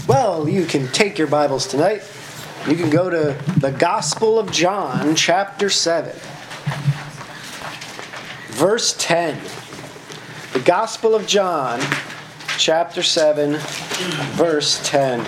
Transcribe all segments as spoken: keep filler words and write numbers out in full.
Well, you can take your Bibles tonight. You can go to the Gospel of John, chapter seven, verse ten. The Gospel of John, chapter seven, verse ten.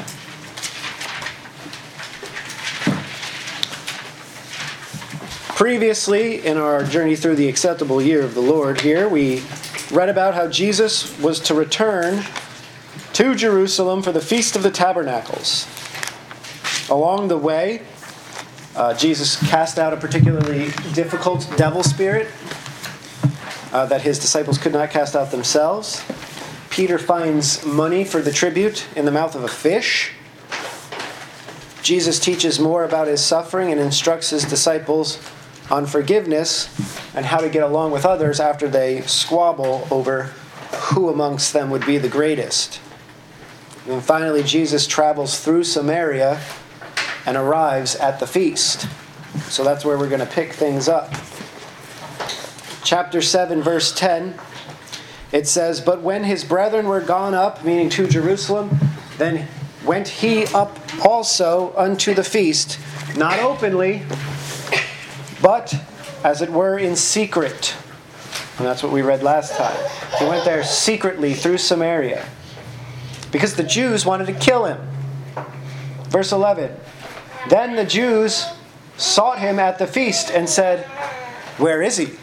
Previously, in our journey through the acceptable year of the Lord here, we read about how Jesus was to return to Jerusalem for the Feast of the Tabernacles. Along the way, uh, Jesus cast out a particularly difficult devil spirit uh, that his disciples could not cast out themselves. Peter finds money for the tribute in the mouth of a fish. Jesus teaches more about his suffering and instructs his disciples on forgiveness and how to get along with others after they squabble over who amongst them would be the greatest. And finally, Jesus travels through Samaria and arrives at the feast. So that's where we're going to pick things up. Chapter seven, verse ten, it says, "But when his brethren were gone up," meaning to Jerusalem, "then went he up also unto the feast, not openly, but as it were in secret." And that's what we read last time. He went there secretly through Samaria, because the Jews wanted to kill him. Verse eleven, "Then the Jews sought him at the feast and said, Where is he?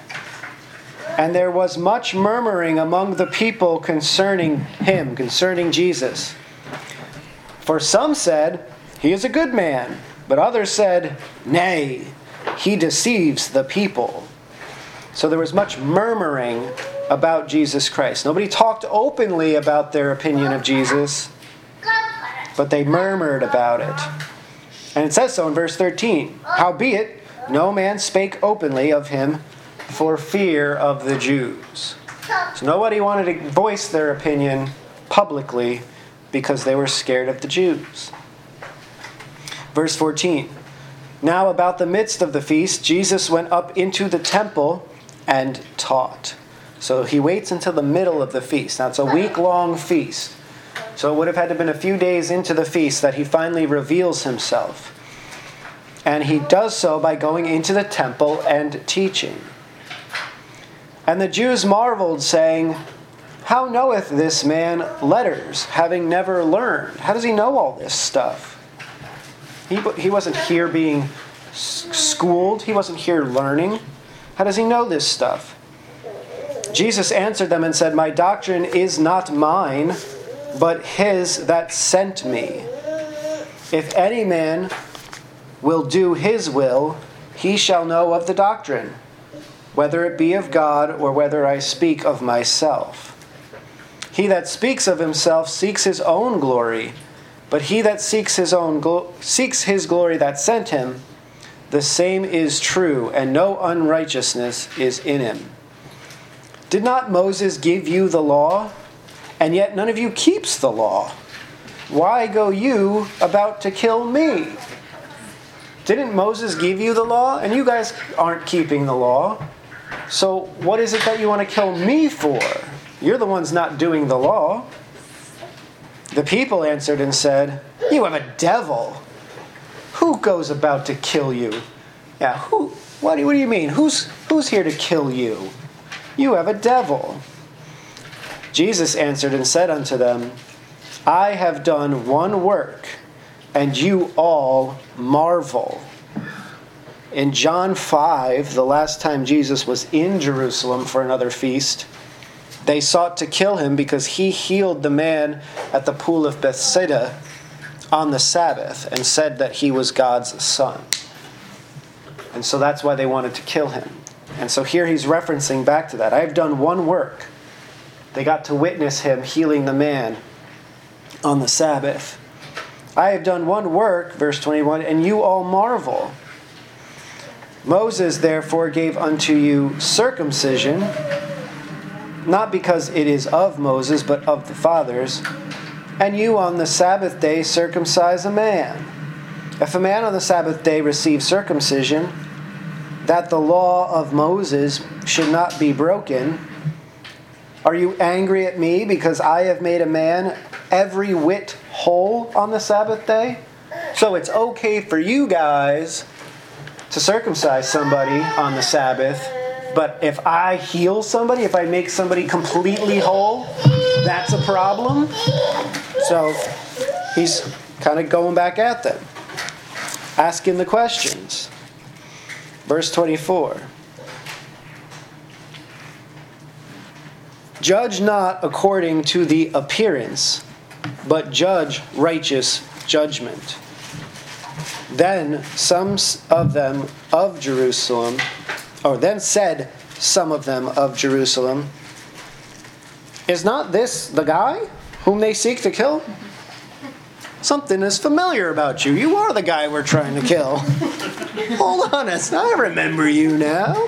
And there was much murmuring among the people concerning him," concerning Jesus. "For some said, He is a good man. But others said, Nay, he deceives the people." So there was much murmuring about Jesus Christ. Nobody talked openly about their opinion of Jesus, but they murmured about it. And it says so in verse thirteen, "Howbeit, no man spake openly of him for fear of the Jews." So nobody wanted to voice their opinion publicly because they were scared of the Jews. Verse fourteen, "Now about the midst of the feast, Jesus went up into the temple and taught." So he waits until the middle of the feast. Now it's a week-long feast. So it would have had to have been a few days into the feast that he finally reveals himself. And he does so by going into the temple and teaching. "And the Jews marveled, saying, How knoweth this man letters, having never learned?" How does he know all this stuff? He, he wasn't here being schooled. He wasn't here learning. How does he know this stuff? Jesus answered them and said, "My doctrine is not mine, but his that sent me. If any man will do his will, he shall know of the doctrine, whether it be of God or whether I speak of myself. He that speaks of himself seeks his own glory, but he that seeks his own glo- seeks his glory that sent him, the same is true, and no unrighteousness is in him. Did not Moses give you the law? And yet none of you keeps the law. Why go you about to kill me? Didn't Moses give you the law? And you guys aren't keeping the law. So what is it that you want to kill me for? You're the ones not doing the law." The people answered and said, "You have a devil. Who goes about to kill you?" Yeah, who? What do, what do you mean? Who's who's here to kill you? You have a devil. Jesus answered and said unto them, "I have done one work, and you all marvel." In John five, the last time Jesus was in Jerusalem for another feast, they sought to kill him because he healed the man at the pool of Bethsaida on the Sabbath and said that he was God's son. And so that's why they wanted to kill him. And so here he's referencing back to that. "I have done one work." They got to witness him healing the man on the Sabbath. "I have done one work," verse twenty-one, "and you all marvel. Moses therefore gave unto you circumcision, not because it is of Moses, but of the fathers. And you on the Sabbath day circumcise a man. If a man on the Sabbath day receives circumcision, that the law of Moses should not be broken, are you angry at me because I have made a man every whit whole on the Sabbath day. So it's okay for you guys to circumcise somebody on the Sabbath, but if I heal somebody, if I make somebody completely whole, that's a problem. So he's kind of going back at them, asking the questions. Verse twenty-four. Judge not according to the appearance, but judge righteous judgment. Then some of them of Jerusalem, or then said some of them of Jerusalem, is not this the guy whom they seek to kill? Something is familiar about you. You are the guy we're trying to kill. Hold on, I remember you now.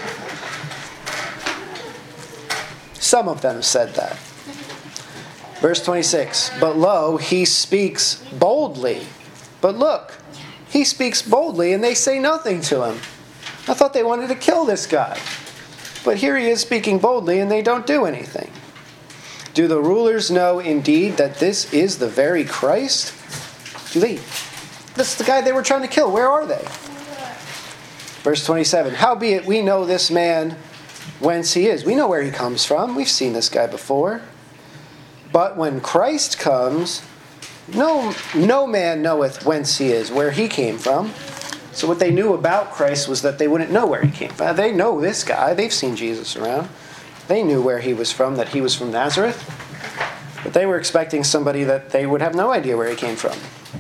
Some of them said that. Verse twenty-six, but lo, he speaks boldly. But look, he speaks boldly and they say nothing to him. I thought they wanted to kill this guy. But here he is speaking boldly and they don't do anything. Do the rulers know indeed that this is the very Christ? Do they? This is the guy they were trying to kill. Where are they? Verse twenty-seven, howbeit we know this man whence he is. We know where he comes from. We've seen this guy before. But when Christ comes, no, no man knoweth whence he is, where he came from. So what they knew about Christ was that they wouldn't know where he came from. They know this guy. They've seen Jesus around. They knew where he was from, that he was from Nazareth. But they were expecting somebody that they would have no idea where he came from.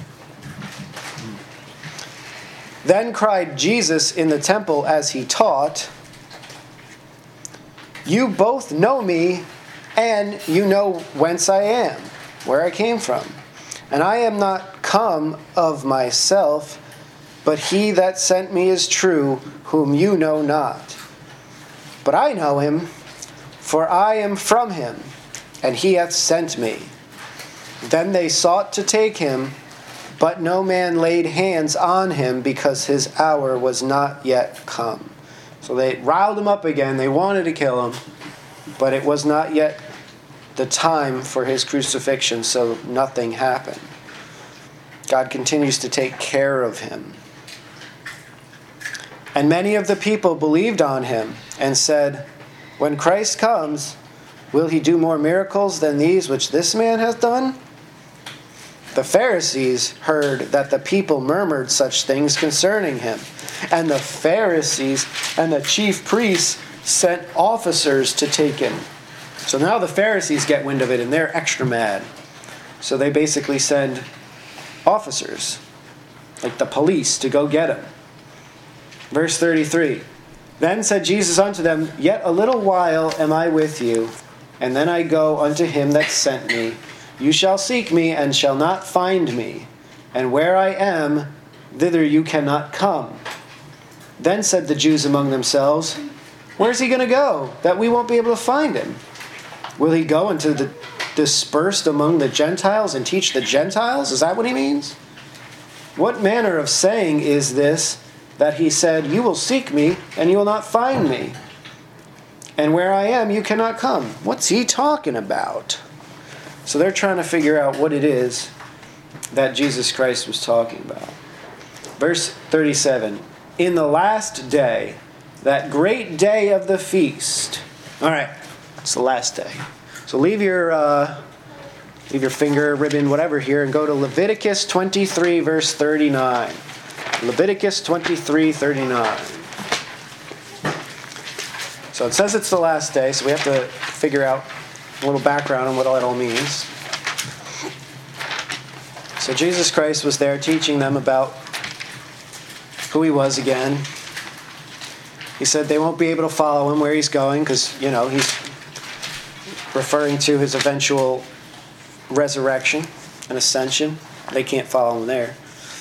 Then cried Jesus in the temple as he taught, you both know me, and you know whence I am, where I came from. And I am not come of myself, but he that sent me is true, whom you know not. But I know him, for I am from him, and he hath sent me. Then they sought to take him, but no man laid hands on him, because his hour was not yet come. So they riled him up again. They wanted to kill him, but it was not yet the time for his crucifixion, so nothing happened. God continues to take care of him. And many of the people believed on him and said, when Christ comes, will he do more miracles than these which this man hath done? The Pharisees heard that the people murmured such things concerning him. And the Pharisees and the chief priests sent officers to take him. So now the Pharisees get wind of it and they're extra mad. So they basically send officers, like the police, to go get him. Verse thirty-three. Then said Jesus unto them, yet a little while am I with you, and then I go unto him that sent me. You shall seek me, and shall not find me. And where I am, thither you cannot come. Then said the Jews among themselves, where's he going to go, that we won't be able to find him? Will he go into the dispersed among the Gentiles and teach the Gentiles? Is that what he means? What manner of saying is this, that he said, you will seek me, and you will not find me? And where I am, you cannot come. What's he talking about? So they're trying to figure out what it is that Jesus Christ was talking about. Verse thirty-seven. In the last day, that great day of the feast. All right, it's the last day. So leave your uh, leave your finger, ribbon, whatever here, and go to Leviticus twenty-three, verse thirty-nine. Leviticus twenty-three, thirty-nine. So it says it's the last day, so we have to figure out a little background on what that all means. So Jesus Christ was there teaching them about who he was again. He said they won't be able to follow him where he's going because, you know, he's referring to his eventual resurrection and ascension. They can't follow him there.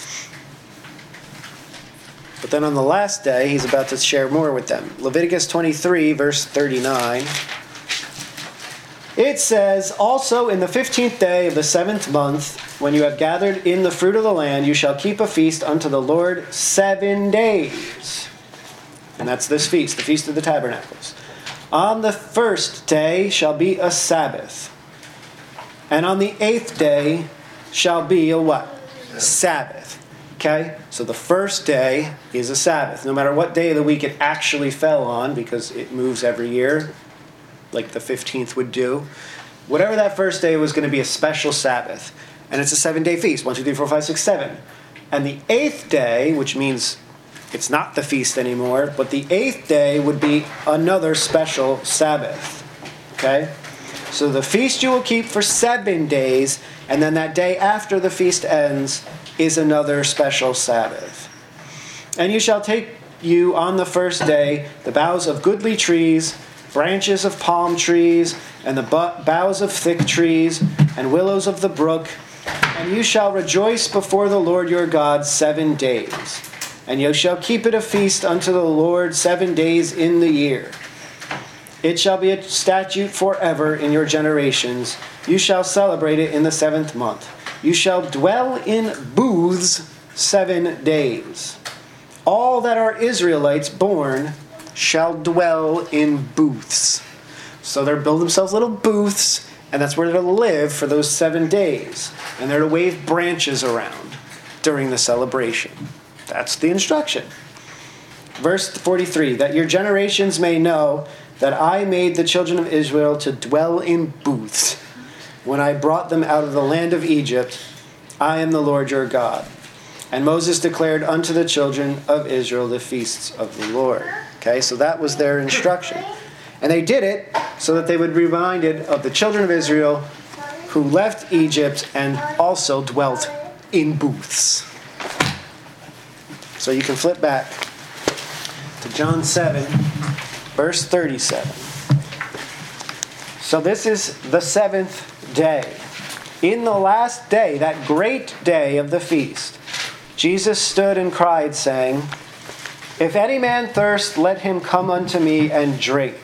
But then on the last day, he's about to share more with them. Leviticus twenty-three, verse thirty-nine. It says, also in the fifteenth day of the seventh month, when you have gathered in the fruit of the land, you shall keep a feast unto the Lord seven days. And that's this feast, the Feast of the Tabernacles. On the first day shall be a Sabbath. And on the eighth day shall be a what? Sabbath. Okay? So the first day is a Sabbath. No matter what day of the week it actually fell on, because it moves every year, like the fifteenth would do. Whatever that first day was going to be a special Sabbath. And it's a seven-day feast. One, two, three, four, five, six, seven. And the eighth day, which means it's not the feast anymore, but the eighth day would be another special Sabbath. Okay? So the feast you will keep for seven days, and then that day after the feast ends is another special Sabbath. And you shall take you on the first day the boughs of goodly trees, branches of palm trees, and the boughs of thick trees, and willows of the brook, and you shall rejoice before the Lord your God seven days. And you shall keep it a feast unto the Lord seven days in the year. It shall be a statute forever in your generations. You shall celebrate it in the seventh month. You shall dwell in booths seven days. All that are Israelites born shall dwell in booths. So they're building themselves little booths, and that's where they're to live for those seven days. And they're to wave branches around during the celebration. That's the instruction. Verse forty-three, that your generations may know that I made the children of Israel to dwell in booths when I brought them out of the land of Egypt. I am the Lord your God. And Moses declared unto the children of Israel the feasts of the Lord. Okay, so that was their instruction. And they did it so that they would be reminded of the children of Israel who left Egypt and also dwelt in booths. So you can flip back to John seven, verse thirty-seven. So this is the seventh day. In the last day, that great day of the feast, Jesus stood and cried, saying, If any man thirst, let him come unto me and drink.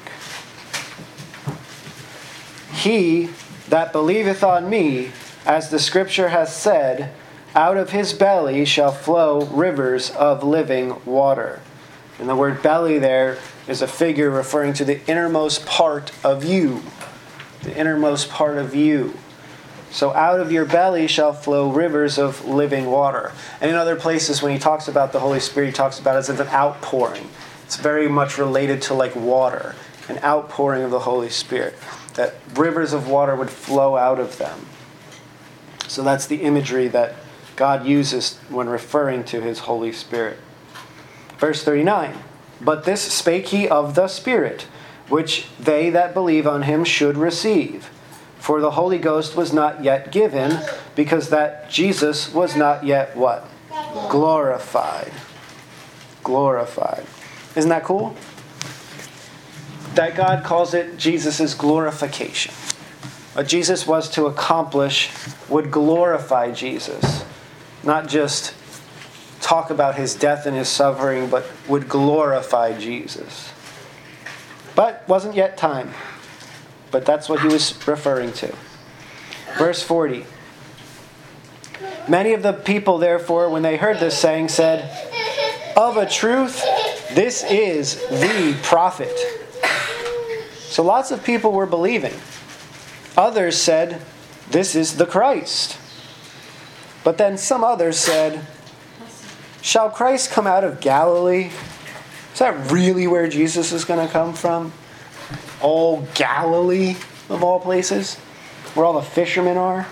He that believeth on me, as the Scripture hath said, out of his belly shall flow rivers of living water. And the word belly there is a figure referring to the innermost part of you. The innermost part of you. So out of your belly shall flow rivers of living water. And in other places when he talks about the Holy Spirit, he talks about it as an outpouring. It's very much related to like water. An outpouring of the Holy Spirit. That rivers of water would flow out of them. So that's the imagery that God uses when referring to his Holy Spirit. Verse thirty-nine, But this spake he of the Spirit, which they that believe on him should receive. For the Holy Ghost was not yet given, because that Jesus was not yet what? Glorified. Glorified. Isn't that cool? That God calls it Jesus' glorification. What Jesus was to accomplish would glorify Jesus. Not just talk about his death and his suffering, but would glorify Jesus. But wasn't yet time. But that's what he was referring to. Verse forty. Many of the people, therefore, when they heard this saying, said, Of a truth, this is the prophet. So lots of people were believing. Others said, This is the Christ. But then some others said, Shall Christ come out of Galilee? Is that really where Jesus is going to come from? Oh, Galilee, of all places, where all the fishermen are?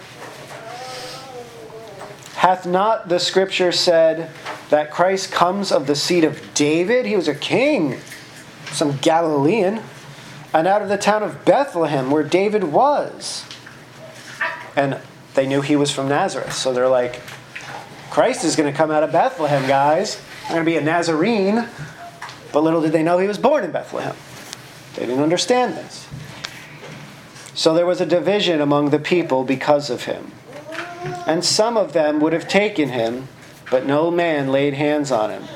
Hath not the Scripture said that Christ comes of the seed of David? He was a king, some Galilean, and out of the town of Bethlehem, where David was. And they knew he was from Nazareth, so they're like, Christ is going to come out of Bethlehem, guys. I'm going to be a Nazarene. But little did they know he was born in Bethlehem. They didn't understand this. So there was a division among the people because of him. And some of them would have taken him, but no man laid hands on him.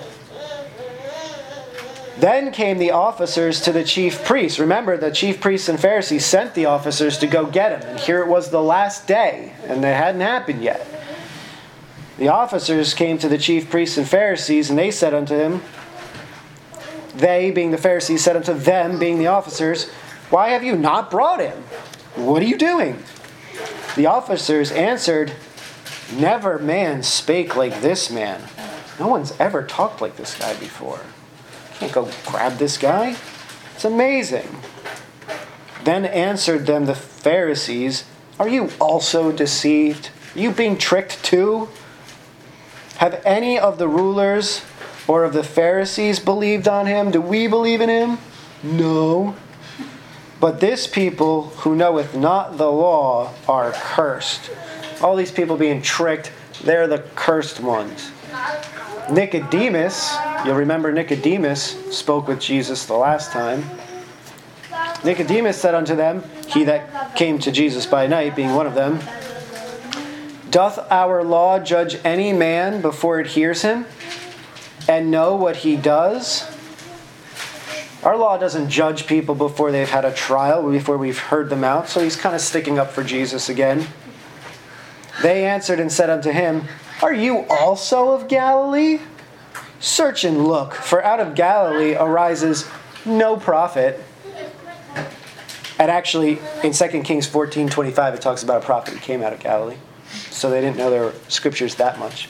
Then came the officers to the chief priests. Remember, the chief priests and Pharisees sent the officers to go get him. And here it was the last day, and it hadn't happened yet. The officers came to the chief priests and Pharisees, and they said unto him, they, being the Pharisees, said unto them, being the officers, Why have you not brought him? What are you doing? The officers answered, Never man spake like this man. No one's ever talked like this guy before. Can't go grab this guy. It's amazing. Then answered them the Pharisees, are you also deceived? Are you being tricked too? Have any of the rulers or of the Pharisees believed on him? Do we believe in him? No. But this people who knoweth not the law are cursed. All these people being tricked, they're the cursed ones. Nicodemus, you'll remember Nicodemus spoke with Jesus the last time. Nicodemus said unto them, he that came to Jesus by night, being one of them, doth our law judge any man before it hears him, and know what he does? Our law doesn't judge people before they've had a trial, before we've heard them out. So he's kind of sticking up for Jesus again. They answered and said unto him, are you also of Galilee? Search and look, for out of Galilee arises no prophet. And actually, in Second Kings fourteen twenty-five, it talks about a prophet who came out of Galilee. So they didn't know their scriptures that much.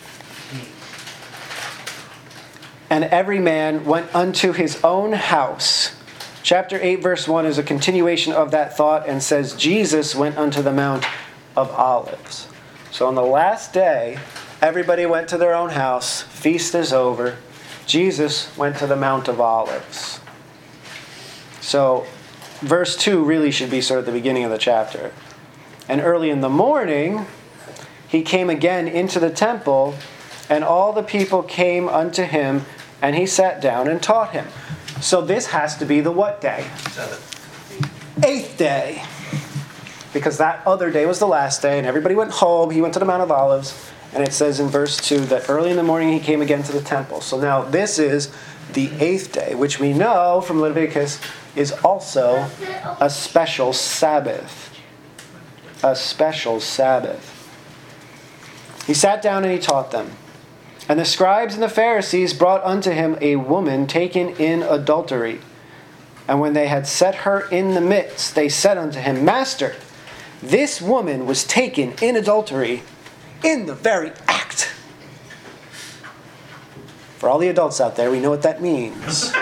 And every man went unto his own house. Chapter eight, verse one is a continuation of that thought and says, Jesus went unto the Mount of Olives. So on the last day, everybody went to their own house. Feast is over. Jesus went to the Mount of Olives. So verse two really should be sort of the beginning of the chapter. And early in the morning, he came again into the temple, and all the people came unto him, and he sat down and taught him. So this has to be the what day? Seventh. Eighth day. Because that other day was the last day, and everybody went home. He went to the Mount of Olives, and it says in verse two that early in the morning he came again to the temple. So now this is the eighth day, which we know from Leviticus is also a special Sabbath. A special Sabbath. He sat down and he taught them. And the scribes and the Pharisees brought unto him a woman taken in adultery. And when they had set her in the midst, they said unto him, Master, this woman was taken in adultery in the very act. For all the adults out there, we know what that means.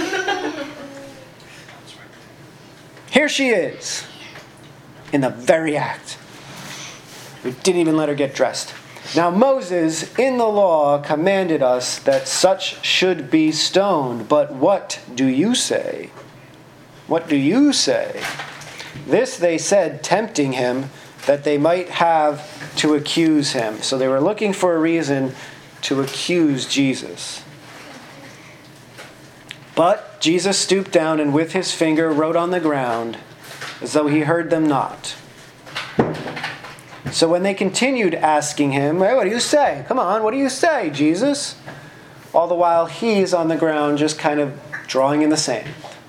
Here she is, in the very act. We didn't even let her get dressed. Now Moses in the law commanded us that such should be stoned. But what do you say? What do you say? This they said, tempting him, that they might have to accuse him. So they were looking for a reason to accuse Jesus. But Jesus stooped down and with his finger wrote on the ground, as though he heard them not. So when they continued asking him, hey, what do you say? Come on, what do you say, Jesus? All the while he's on the ground just kind of drawing in the sand.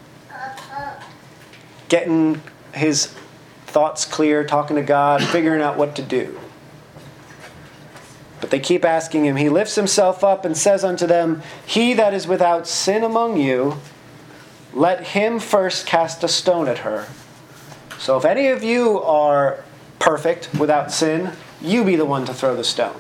Getting his thoughts clear, talking to God, figuring out what to do. But they keep asking him. He lifts himself up and says unto them, he that is without sin among you, let him first cast a stone at her. So if any of you are perfect, without sin, you be the one to throw the stone.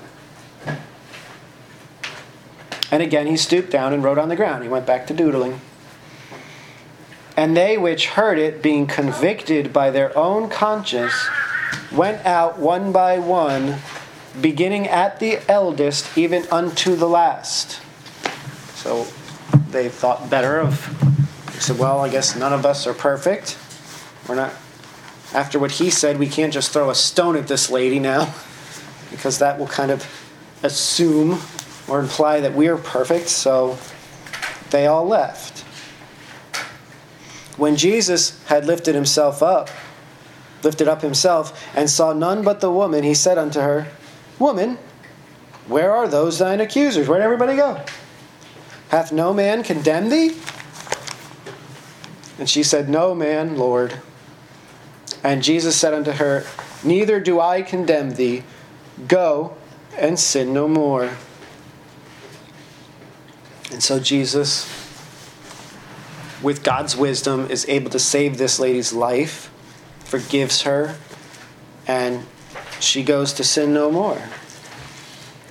And again he stooped down and wrote on the ground. He went back to doodling. And they which heard it, being convicted by their own conscience, went out one by one, beginning at the eldest, even unto the last. So they thought better of, they said, well, I guess none of us are perfect. We're not, after what he said, we can't just throw a stone at this lady now, because that will kind of assume or imply that we're perfect. So they all left. When Jesus had lifted himself up, lifted up himself, and saw none but the woman, he said unto her, Woman, where are those thine accusers? Where'd everybody go? Hath no man condemned thee? And she said, No man, Lord. And Jesus said unto her, Neither do I condemn thee. Go and sin no more. And so Jesus, with God's wisdom, is able to save this lady's life, forgives her, and she goes to sin no more.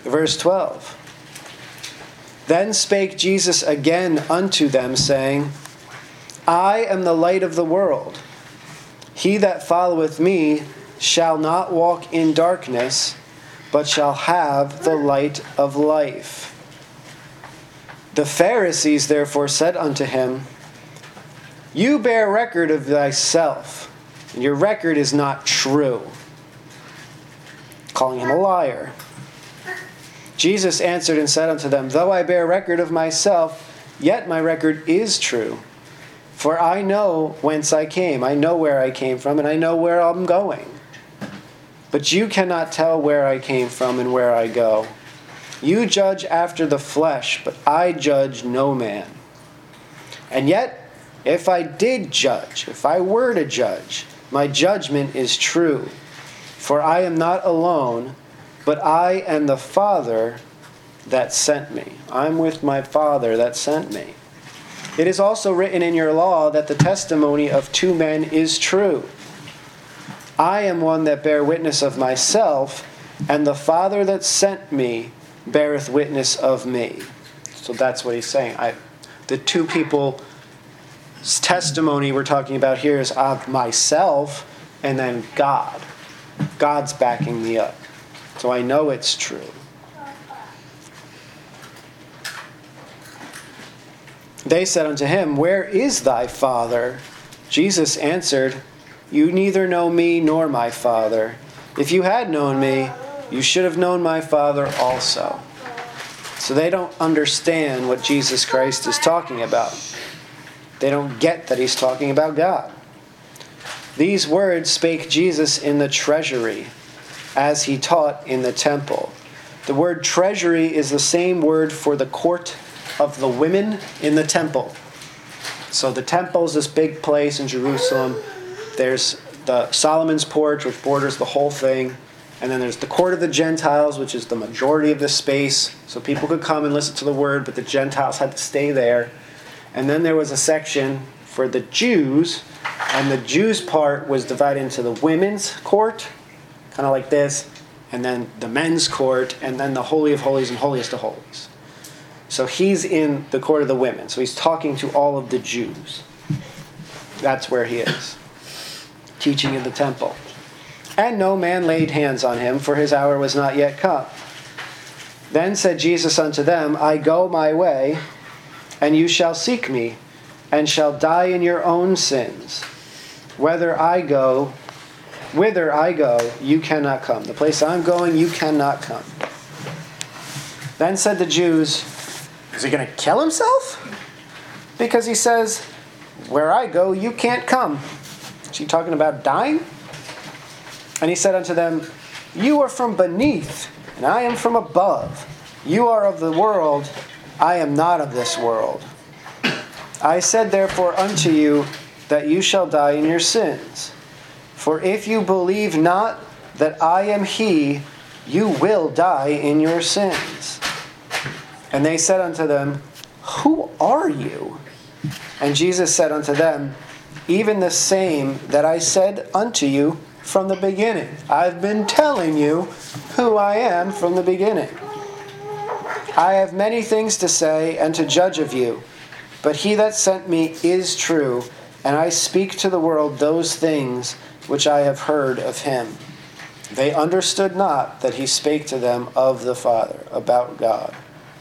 Verse twelve. Then spake Jesus again unto them, saying, I am the light of the world. He that followeth me shall not walk in darkness, but shall have the light of life. The Pharisees therefore said unto him, You bear record of thyself, and your record is not true. Calling him a liar. Jesus answered and said unto them, Though I bear record of myself, yet my record is true. For I know whence I came. I know where I came from, and I know where I'm going. But you cannot tell where I came from and where I go. You judge after the flesh, but I judge no man. And yet, if I did judge, if I were to judge, my judgment is true. For I am not alone, but I and the Father that sent me. I'm with my Father that sent me. It is also written in your law that the testimony of two men is true. I am one that bear witness of myself, and the Father that sent me beareth witness of me. So that's what he's saying. I, the two people's testimony we're talking about here is of myself, and then God. God's backing me up. So I know it's true. They said unto him, Where is thy Father? Jesus answered, You neither know me nor my Father. If you had known me, you should have known my Father also. So they don't understand what Jesus Christ is talking about. They don't get that he's talking about God. These words spake Jesus in the treasury, as he taught in the temple. The word treasury is the same word for the court of the women in the temple. So the temple is this big place in Jerusalem. There's the Solomon's porch, which borders the whole thing. And then there's the court of the Gentiles, which is the majority of the space. So people could come and listen to the word, but the Gentiles had to stay there. And then there was a section for the Jews, and the Jews part was divided into the women's court, kind of like this, and then the men's court, and then the Holy of Holies and Holiest of Holies. So he's in the court of the women. So he's talking to all of the Jews. That's where he is, teaching in the temple. And no man laid hands on him, for his hour was not yet come. Then said Jesus unto them, I go my way, and you shall seek me, and shall die in your own sins. Whether I go, whither I go, you cannot come. The place I'm going, you cannot come. Then said the Jews, Is he going to kill himself? Because he says, Where I go, you can't come. Is he talking about dying? And he said unto them, You are from beneath, and I am from above. You are of the world, I am not of this world. I said therefore unto you, that you shall die in your sins. For if you believe not that I am he, you will die in your sins. And they said unto them, Who are you? And Jesus said unto them, Even the same that I said unto you from the beginning. I've been telling you who I am from the beginning. I have many things to say and to judge of you, but he that sent me is true, and I speak to the world those things which I have heard of him. They understood not that he spake to them of the Father, about God.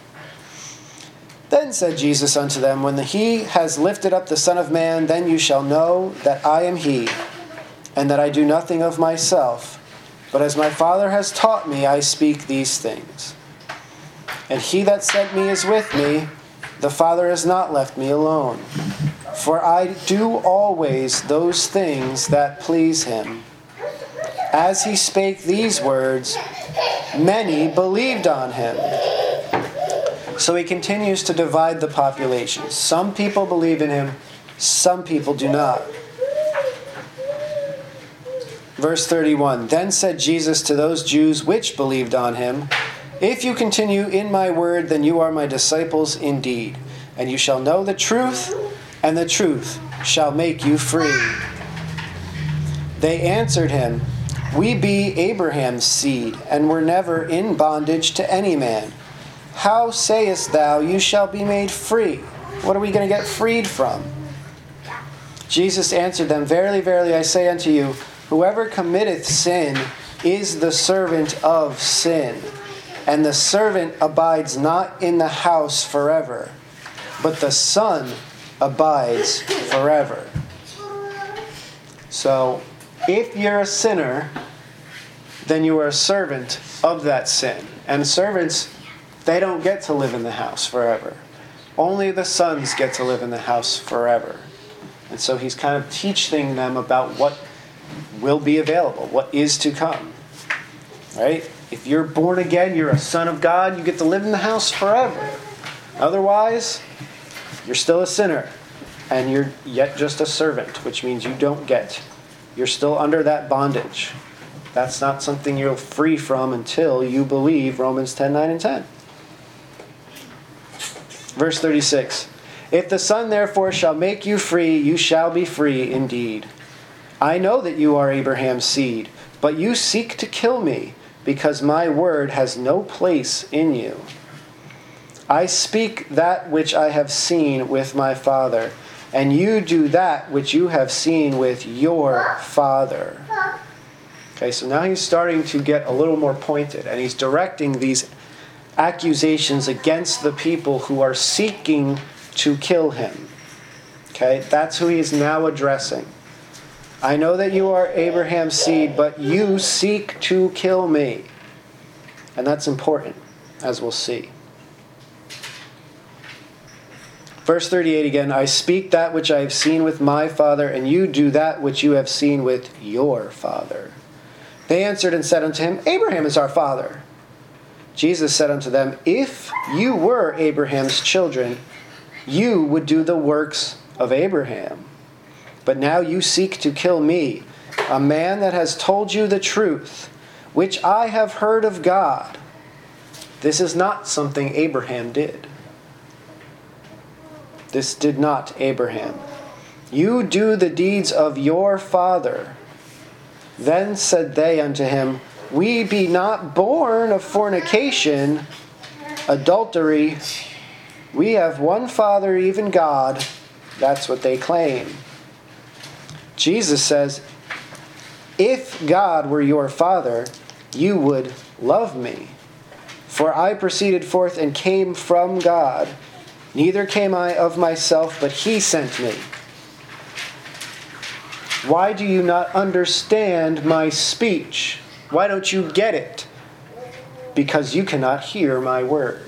Then said Jesus unto them, When he has lifted up the Son of Man, then you shall know that I am he, and that I do nothing of myself, but as my Father has taught me, I speak these things. And he that sent me is with me. The Father has not left me alone. For I do always those things that please him. As he spake these words, many believed on him. So he continues to divide the population. Some people believe in him, some people do not. Verse thirty-one, Then said Jesus to those Jews which believed on him, If you continue in my word, then you are my disciples indeed, and you shall know the truth, and the truth shall make you free. They answered him, We be Abraham's seed, and were never in bondage to any man. How sayest thou, you shall be made free? What are we going to get freed from? Jesus answered them, Verily, verily, I say unto you, whoever committeth sin is the servant of sin. And the servant abides not in the house forever, but the Son abides forever. So, if you're a sinner, then you are a servant of that sin. And servants, they don't get to live in the house forever. Only the sons get to live in the house forever. And so he's kind of teaching them about what will be available, what is to come. Right? If you're born again, you're a son of God, you get to live in the house forever. Otherwise, you're still a sinner. And you're yet just a servant, which means you don't get. You're still under that bondage. That's not something you're free from until you believe Romans ten, nine, and ten. Verse thirty-six. If the Son therefore shall make you free, you shall be free indeed. I know that you are Abraham's seed, but you seek to kill me, because my word has no place in you. I speak that which I have seen with my Father, and you do that which you have seen with your father. Okay, so now he's starting to get a little more pointed, and he's directing these accusations against the people who are seeking to kill him. Okay, that's who he is now addressing. I know that you are Abraham's seed, but you seek to kill me. And that's important, as we'll see. Verse thirty-eight again, I speak that which I have seen with my father, and you do that which you have seen with your father. They answered and said unto him, Abraham is our father. Jesus said unto them, If you were Abraham's children, you would do the works of Abraham. But now you seek to kill me, a man that has told you the truth, which I have heard of God. This is not something Abraham did. This did not Abraham. You do the deeds of your father. Then said they unto him, We be not born of fornication, adultery. We have one Father, even God. That's what they claim. Jesus says, If God were your Father, you would love me. For I proceeded forth and came from God. Neither came I of myself, but he sent me. Why do you not understand my speech? Why don't you get it? Because you cannot hear my word.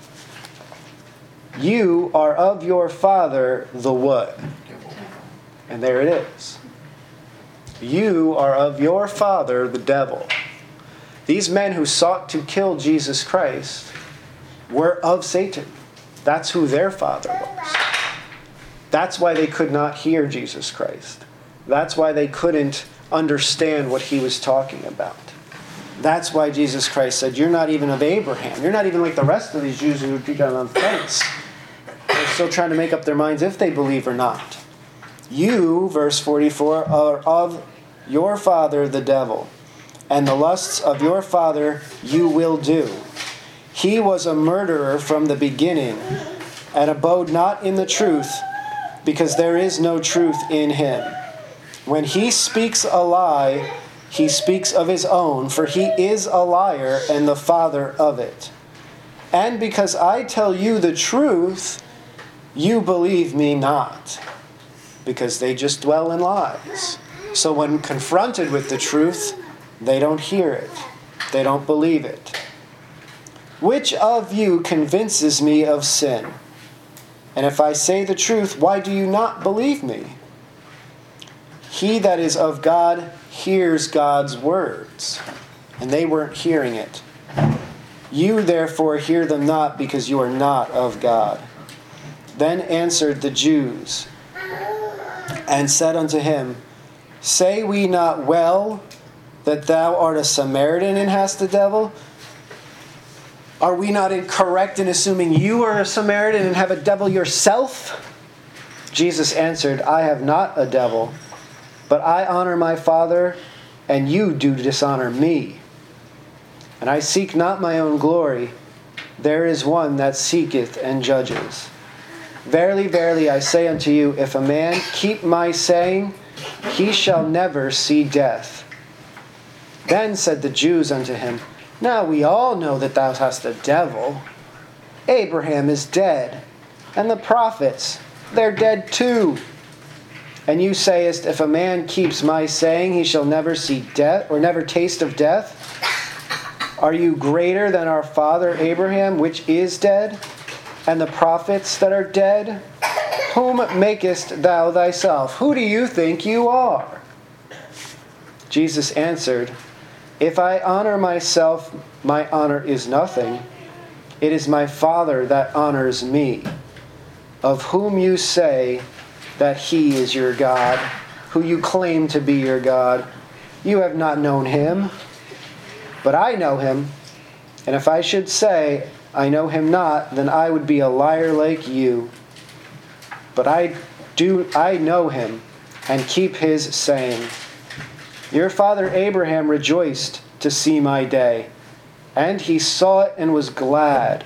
You are of your father, the what? And there it is. You are of your father, the devil. These men who sought to kill Jesus Christ were of Satan. That's who their father was. That's why they could not hear Jesus Christ. That's why they couldn't understand what he was talking about. That's why Jesus Christ said, You're not even of Abraham. You're not even like the rest of these Jews who are on the fence. They're still trying to make up their minds if they believe or not. You, verse forty-four, are of your father the devil, and the lusts of your father you will do. He was a murderer from the beginning, and abode not in the truth, because there is no truth in him. When he speaks a lie, he speaks of his own, for he is a liar and the father of it. And because I tell you the truth, you believe me not, because they just dwell in lies. So when confronted with the truth, they don't hear it. They don't believe it. Which of you convinces me of sin? And if I say the truth, why do you not believe me? He that is of God hears God's words, and they weren't hearing it. You therefore hear them not, because you are not of God. Then answered the Jews, and said unto him, Say we not well that thou art a Samaritan and hast a devil? Are we not incorrect in assuming you are a Samaritan and have a devil yourself? Jesus answered, I have not a devil, but I honor my Father, and you do dishonor me. And I seek not my own glory. There is one that seeketh and judges. Verily, verily, I say unto you, if a man keep my saying, he shall never see death. Then said the Jews unto him, Now we all know that thou hast a devil. Abraham is dead, and the prophets, they're dead too. And you sayest, if a man keeps my saying, he shall never see death, or never taste of death. Are you greater than our father Abraham, which is dead, and the prophets that are dead? Whom makest thou thyself? Who do you think you are? Jesus answered, If I honor myself, my honor is nothing. It is my Father that honors me, of whom you say that he is your God, who you claim to be your God. You have not known him, but I know him. And if I should say, I know him not, then I would be a liar like you. But I do I know him, and keep his saying. Your father Abraham rejoiced to see my day, and he saw it and was glad.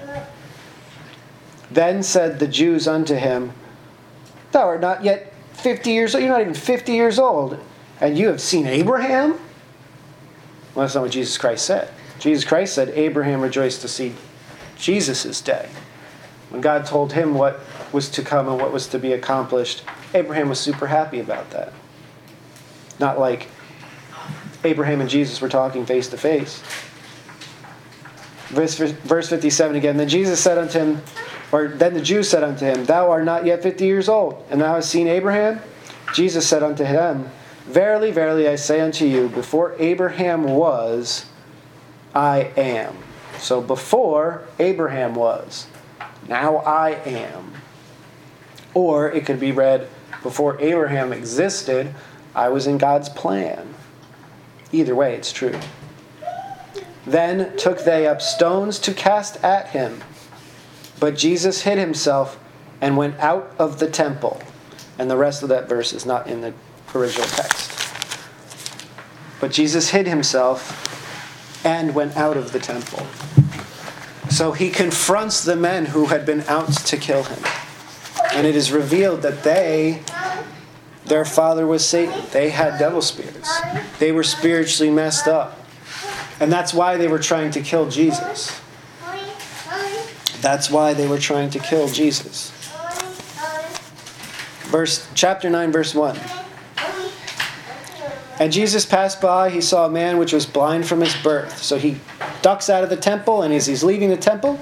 Then said the Jews unto him, Thou art not yet fifty years old. You're not even fifty years old, and you have seen Abraham? Well, that's not what Jesus Christ said. Jesus Christ said Abraham rejoiced to see Jesus' day. When God told him what was to come and what was to be accomplished, Abraham was super happy about that. Not like Abraham and Jesus were talking face to face. Verse, verse fifty-seven again, Then Jesus said unto him, or then the Jews said unto him, Thou art not yet fifty years old, and thou hast seen Abraham? Jesus said unto them, Verily, verily, I say unto you, before Abraham was, I am. So before Abraham was, now I am. Or it could be read, before Abraham existed, I was in God's plan. Either way, it's true. Then took they up stones to cast at him. But Jesus hid himself and went out of the temple. And the rest of that verse is not in the original text. But Jesus hid himself and went out of the temple. So he confronts the men who had been out to kill him. And it is revealed that they, their father was Satan. They had devil spirits. They were spiritually messed up. And that's why they were trying to kill Jesus. That's why they were trying to kill Jesus. Verse, chapter nine, verse one. And Jesus passed by, he saw a man which was blind from his birth. So he ducks out of the temple, and as he's leaving the temple,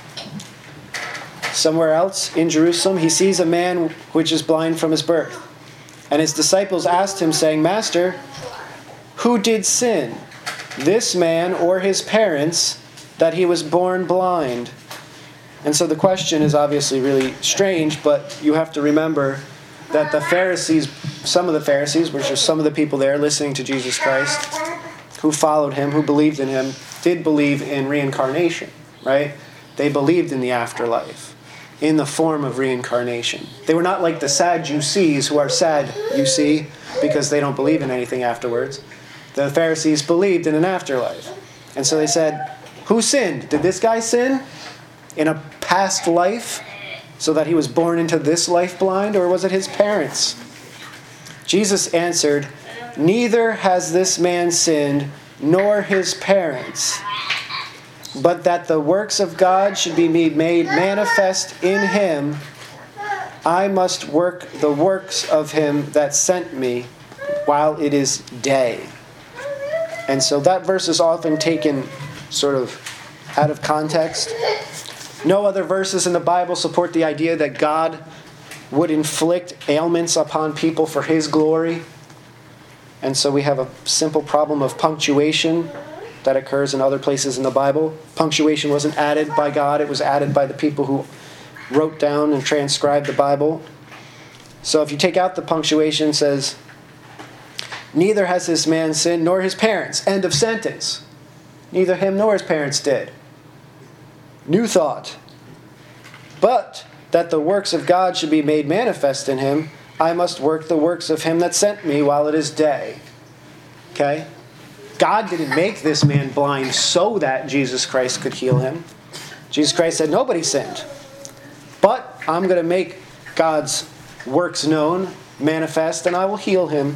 somewhere else in Jerusalem, he sees a man which is blind from his birth. And his disciples asked him, saying, Master, who did sin, this man or his parents, that he was born blind? And so the question is obviously really strange, but you have to remember that the Pharisees, some of the Pharisees, which are some of the people there listening to Jesus Christ, who followed him, who believed in him, did believe in reincarnation, right? They believed in the afterlife, in the form of reincarnation. They were not like the Sadducees, who are sad, you see, because they don't believe in anything afterwards. The Pharisees believed in an afterlife. And so they said, who sinned? Did this guy sin in a past life so that he was born into this life blind, or was it his parents? Jesus answered, Neither has this man sinned, nor his parents, but that the works of God should be made manifest in him. I must work the works of him that sent me while it is day. And so that verse is often taken sort of out of context. No other verses in the Bible support the idea that God would inflict ailments upon people for his glory. And so we have a simple problem of punctuation that occurs in other places in the Bible. Punctuation wasn't added by God, it was added by the people who wrote down and transcribed the Bible. So if you take out the punctuation, it says, Neither has this man sinned, nor his parents. End of sentence. Neither him nor his parents did. New thought. But that the works of God should be made manifest in him, I must work the works of him that sent me while it is day. Okay? God didn't make this man blind so that Jesus Christ could heal him. Jesus Christ said nobody sinned. But I'm going to make God's works known, manifest, and I will heal him.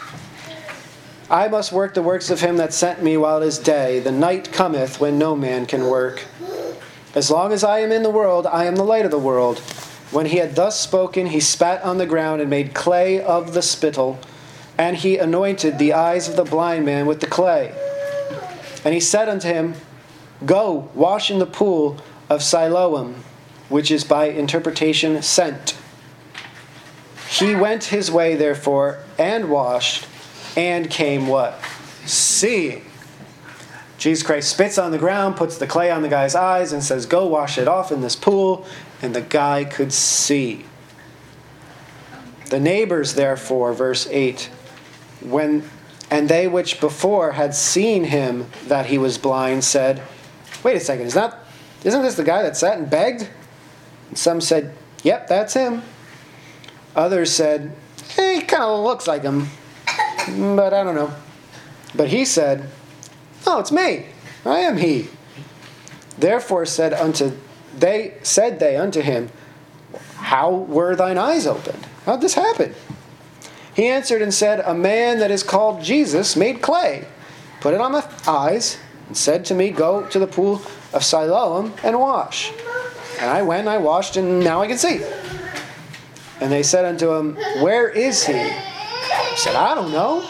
I must work the works of him that sent me while it is day. The night cometh when no man can work. As long as I am in the world, I am the light of the world. When he had thus spoken, he spat on the ground and made clay of the spittle, and he anointed the eyes of the blind man with the clay. And he said unto him, Go, wash in the pool of Siloam, which is by interpretation sent. He went his way, therefore, and washed, and came what? Seeing. Jesus Christ spits on the ground, puts the clay on the guy's eyes, and says, Go wash it off in this pool. And the guy could see. The neighbors, therefore, verse eight, when and they which before had seen him that he was blind said, Wait a second, is not, isn't this the guy that sat and begged? And some said, Yep, that's him. Others said, Hey, he kind of looks like him, but I don't know. But he said, Oh, it's me. I am he. Therefore said unto they said they unto him, How were thine eyes opened? How'd this happen? He answered and said, A man that is called Jesus made clay, put it on my eyes, and said to me, Go to the pool of Siloam and wash. And I went and I washed, and now I can see. And they said unto him, Where is he? He said, I don't know.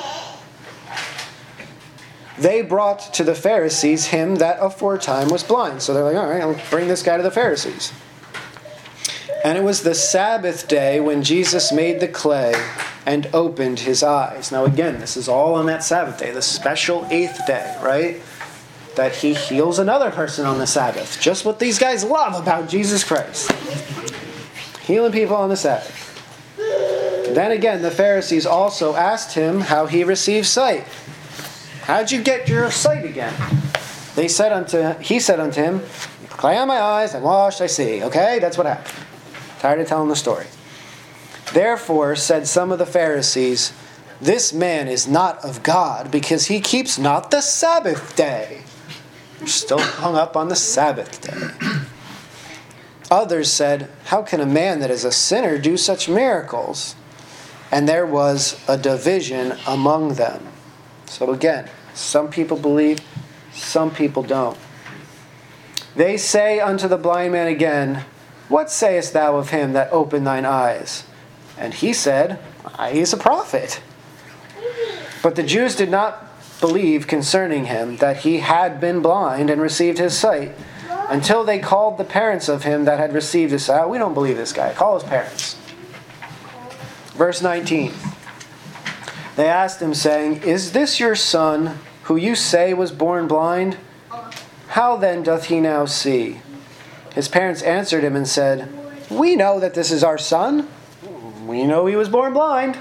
They brought to the Pharisees him that aforetime was blind. So they're like, all right, I'll bring this guy to the Pharisees. And it was the Sabbath day when Jesus made the clay and opened his eyes. Now again, this is all on that Sabbath day, the special eighth day, right? That he heals another person on the Sabbath. Just what these guys love about Jesus Christ. Healing people on the Sabbath. Then again, the Pharisees also asked him how he received sight. How'd you get your sight again? They said unto he said unto him, Clay on my eyes, I washed, I see. Okay, that's what happened. Tired of telling the story. Therefore said some of the Pharisees, This man is not of God, because he keeps not the Sabbath day. They're still hung up on the Sabbath day. Others said, How can a man that is a sinner do such miracles? And there was a division among them. So again, some people believe, some people don't. They say unto the blind man again, What sayest thou of him that opened thine eyes? And he said, He is a prophet. But the Jews did not believe concerning him that he had been blind and received his sight, until they called the parents of him that had received his sight. We don't believe this guy. Call his parents. Verse nineteen. They asked him, saying, Is this your son, who you say was born blind? How then doth he now see? His parents answered him and said, We know that this is our son. We know he was born blind.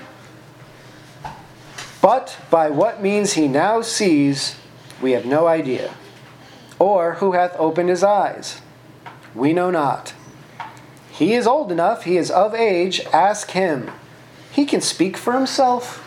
But by what means he now sees, we have no idea. Or who hath opened his eyes? We know not. He is old enough, he is of age, ask him. He can speak for himself.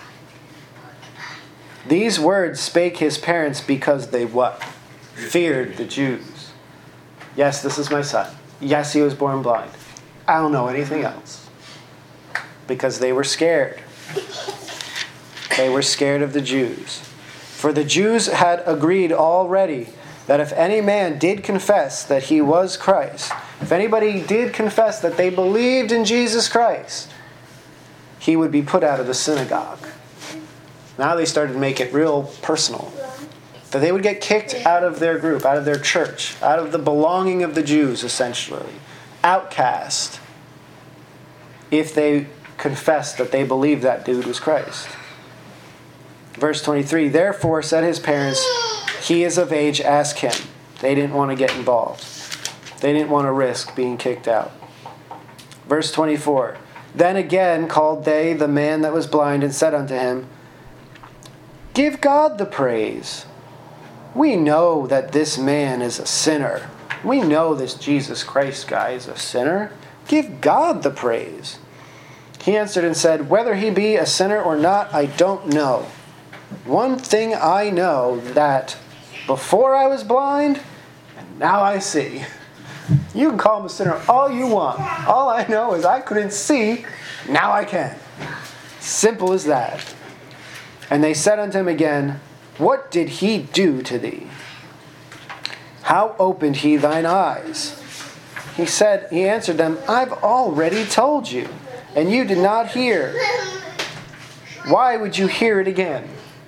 These words spake his parents because they what? Feared the Jews. Yes, this is my son. Yes, he was born blind. I don't know anything else. Because they were scared. They were scared of the Jews. For the Jews had agreed already that if any man did confess that he was Christ, if anybody did confess that they believed in Jesus Christ, he would be put out of the synagogue. Now they started to make it real personal. That they would get kicked out of their group, out of their church, out of the belonging of the Jews, essentially. Outcast. If they confessed that they believed that dude was Christ. Verse twenty-three, Therefore said his parents, He is of age, ask him. They didn't want to get involved. They didn't want to risk being kicked out. Verse twenty-four, Then again called they the man that was blind and said unto him, Give God the praise. We know that this man is a sinner. We know this Jesus Christ guy is a sinner. Give God the praise. He answered and said, Whether he be a sinner or not, I don't know. One thing I know, that before I was blind, and now I see. You can call him a sinner all you want. All I know is I couldn't see, now I can. Simple as that. And they said unto him again, What did he do to thee? How opened he thine eyes? He said, he answered them, I've already told you, and you did not hear. Why would you hear it again?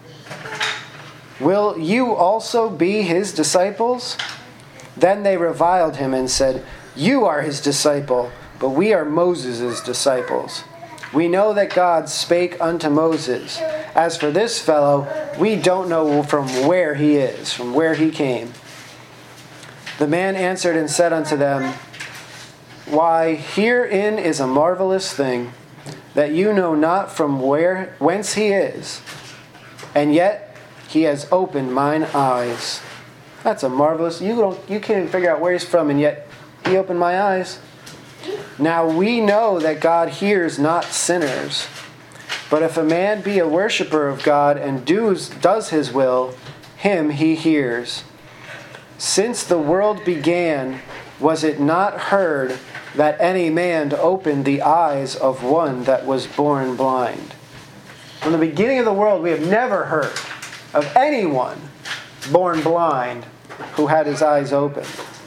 Will you also be his disciples? Then they reviled him and said, You are his disciple, but we are Moses' disciples. We know that God spake unto Moses. As for this fellow, we don't know from where he is, from where he came. The man answered and said unto them, Why, herein is a marvelous thing, that you know not from where whence he is, and yet he has opened mine eyes. That's a marvelous. You don't. You can't even figure out where he's from, and yet he opened my eyes. Now we know that God hears not sinners, but if a man be a worshipper of God and does does his will, him he hears. Since the world began, was it not heard that any man opened the eyes of one that was born blind? From the beginning of the world, we have never heard of anyone born blind who had his eyes opened.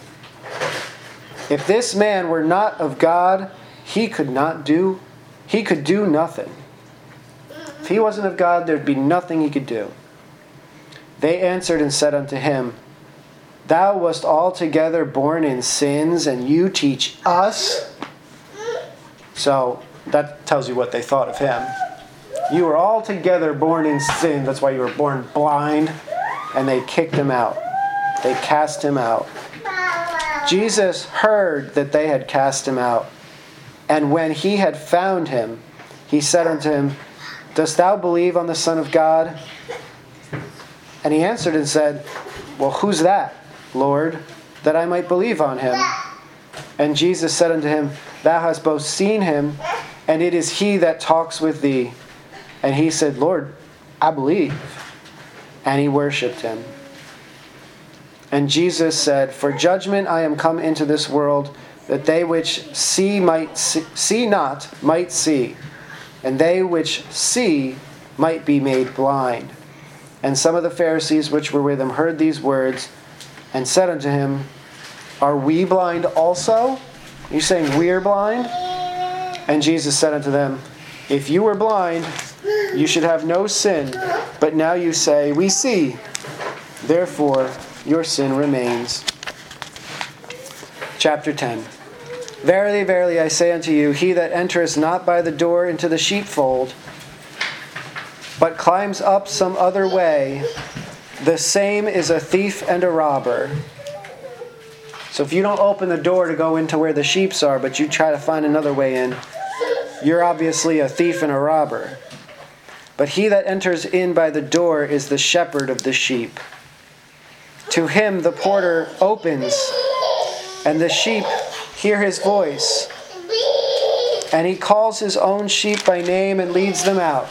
If this man were not of God, he could not do, he could do nothing. If he wasn't of God, there'd be nothing he could do. They answered and said unto him, Thou wast altogether born in sins, and you teach us? So that tells you what they thought of him. You were altogether born in sin. That's why you were born blind. And they kicked him out. They cast him out. Jesus heard that they had cast him out. And when he had found him, he said unto him, Dost thou believe on the Son of God? And he answered and said, Well, who's that, Lord, that I might believe on him? And Jesus said unto him, Thou hast both seen him, and it is he that talks with thee. And he said, Lord, I believe. And he worshipped him. And Jesus said, For judgment I am come into this world, that they which see might see, see not might see, and they which see might be made blind. And some of the Pharisees which were with him heard these words, and said unto him, Are we blind also? Are you saying we are blind? And Jesus said unto them, If you were blind, you should have no sin, but now you say, We see. Therefore, your sin remains. Chapter ten. Verily, verily, I say unto you, he that entereth not by the door into the sheepfold, but climbs up some other way, the same is a thief and a robber. So if you don't open the door to go into where the sheep are, but you try to find another way in, you're obviously a thief and a robber. But he that enters in by the door is the shepherd of the sheep. To him the porter opens, and the sheep hear his voice. And he calls his own sheep by name and leads them out.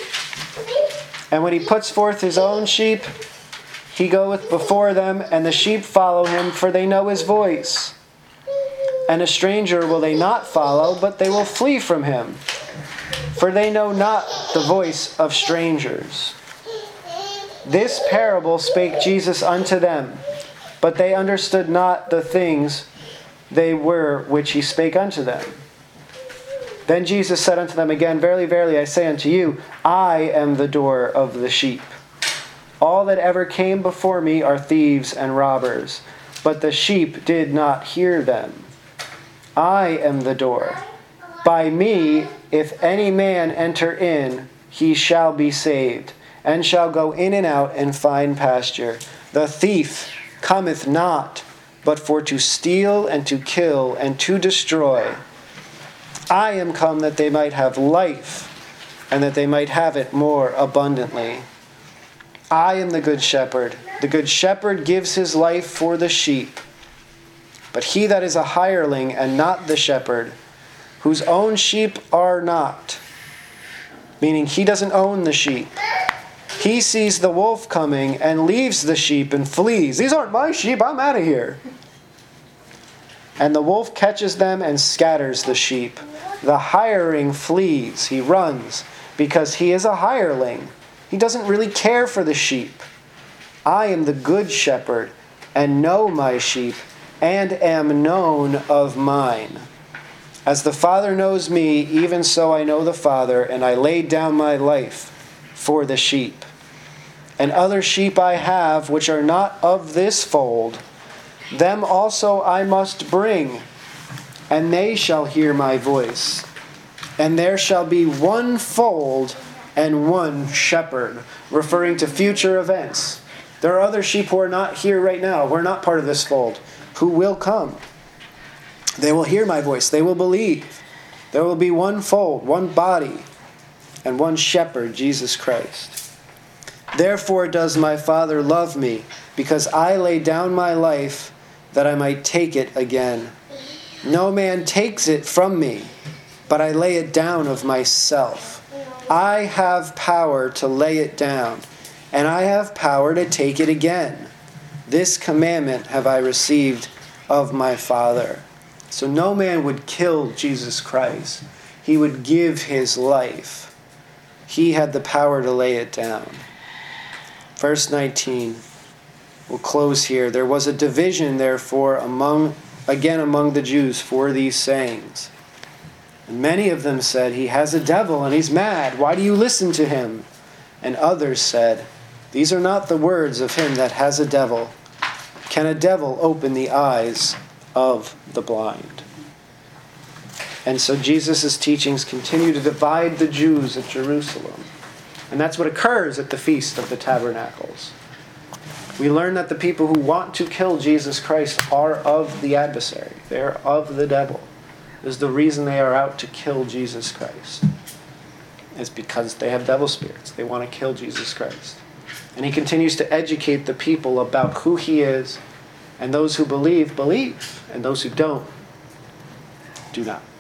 And when he puts forth his own sheep, he goeth before them, and the sheep follow him, for they know his voice. And a stranger will they not follow, but they will flee from him, for they know not the voice of strangers. This parable spake Jesus unto them, but they understood not the things they were which he spake unto them. Then Jesus said unto them again, Verily, verily, I say unto you, I am the door of the sheep. All that ever came before me are thieves and robbers, but the sheep did not hear them. I am the door. By me, if any man enter in, he shall be saved, and shall go in and out and find pasture. The thief cometh not, but for to steal and to kill and to destroy. I am come that they might have life, and that they might have it more abundantly. I am the good shepherd. The good shepherd gives his life for the sheep. But he that is a hireling and not the shepherd, whose own sheep are not, meaning he doesn't own the sheep, He sees the wolf coming and leaves the sheep and flees. These aren't my sheep. I'm out of here. And the wolf catches them and scatters the sheep. The hireling flees. He runs because he is a hireling. He doesn't really care for the sheep. I am the good shepherd and know my sheep and am known of mine. As the Father knows me, even so I know the Father, and I lay down my life for the sheep. And other sheep I have, which are not of this fold, them also I must bring, and they shall hear my voice. And there shall be one fold and one shepherd, referring to future events. There are other sheep who are not here right now, who are not part of this fold, who will come. They will hear my voice. They will believe. There will be one fold, one body, and one shepherd, Jesus Christ. Therefore does my Father love me, because I lay down my life that I might take it again. No man takes it from me, but I lay it down of myself. I have power to lay it down, and I have power to take it again. This commandment have I received of my Father. So no man would kill Jesus Christ. He would give his life. He had the power to lay it down. Verse nineteen. We'll close here. There was a division, therefore, among again among the Jews for these sayings. And many of them said, he has a devil and he's mad. Why do you listen to him? And others said, these are not the words of him that has a devil. Can a devil open the eyes of the blind? And so Jesus' teachings continue to divide the Jews at Jerusalem. And that's what occurs at the Feast of the Tabernacles. We learn that the people who want to kill Jesus Christ are of the adversary. They are of the devil. This is the reason they are out to kill Jesus Christ. It's because they have devil spirits. They want to kill Jesus Christ. And he continues to educate the people about who he is. And those who believe, believe. And those who don't, do not.